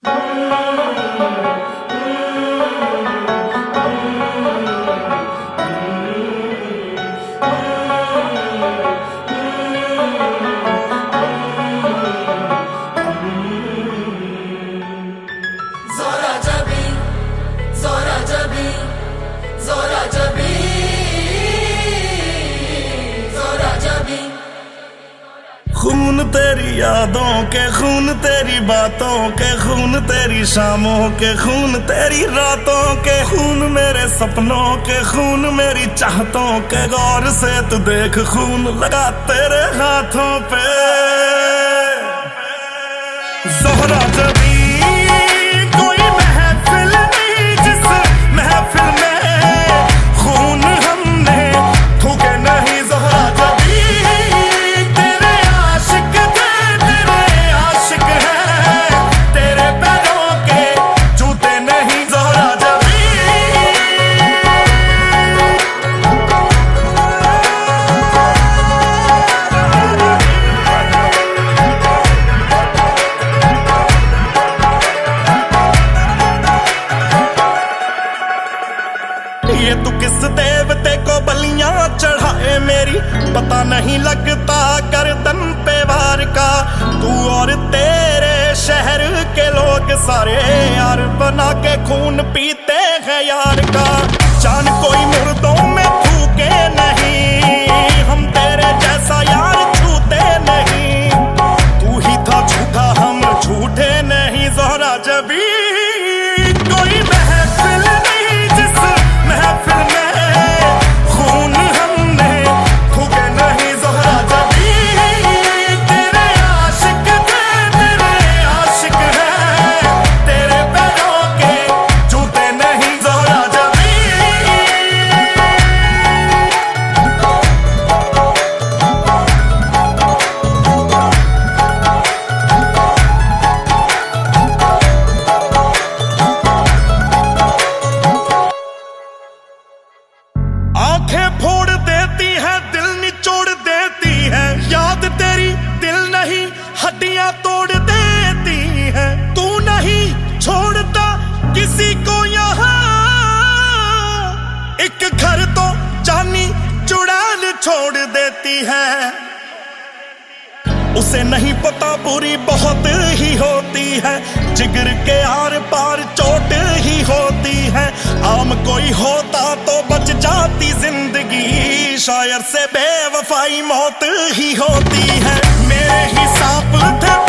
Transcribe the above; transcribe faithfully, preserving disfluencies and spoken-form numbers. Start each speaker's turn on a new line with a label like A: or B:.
A: खून तेरी यादों के, खून तेरी बातों के, खून तेरी शामों के, खून तेरी रातों के, खून मेरे सपनों के, खून मेरी चाहतों के। गौर से तू देख खून लगा तेरे हाथों पे। ज़ोहरा जबी कोई महफिल नहीं जिस महफिल में खून हमने थूके नहीं। ज़ोहरा जबी तेरे आशिक थे, तेरे आशिक हैं, तेरे पैरों के जूते नहीं। ज़ोहरा जबी ये तू किस देवते को बलियां चढ़ाए मेरी, पता नहीं लगता गर्दन पे वार का। तू और तेरे शहर के लोग सारे यार बना के खून पीते हैं यार का। जान कोई मुर्दों में फूके नहीं, हम तेरे जैसा यार छूते नहीं। तू ही था झूठा, हम झूठे नहीं। ज़ोहरा जबी कोई महफिल नहीं जिस महफिल में खून हमने थूके नहीं। ज़ोहरा जबी तेरे आशिक थे, तेरे आशिक हैं, तेरे पैरों के जूते नहीं। ज़ोहरा जबी आंखें फोड़ देती है, दिल निचोड़ देती है। याद तेरी दिल नहीं हड्डियां तोड़ देती है। तू नहीं छोड़ता किसी को यहाँ, एक घर तो जानी चुड़ैल छोड़ देती है। उसे नहीं पता बुरी बहुत ही होती है, जिगर के आर पार चोट ही होती है। आम कोई होता तो बच जाती जिंदगी, शायर से बेवफाई मौत ही होती है। मेरे ही सांप थे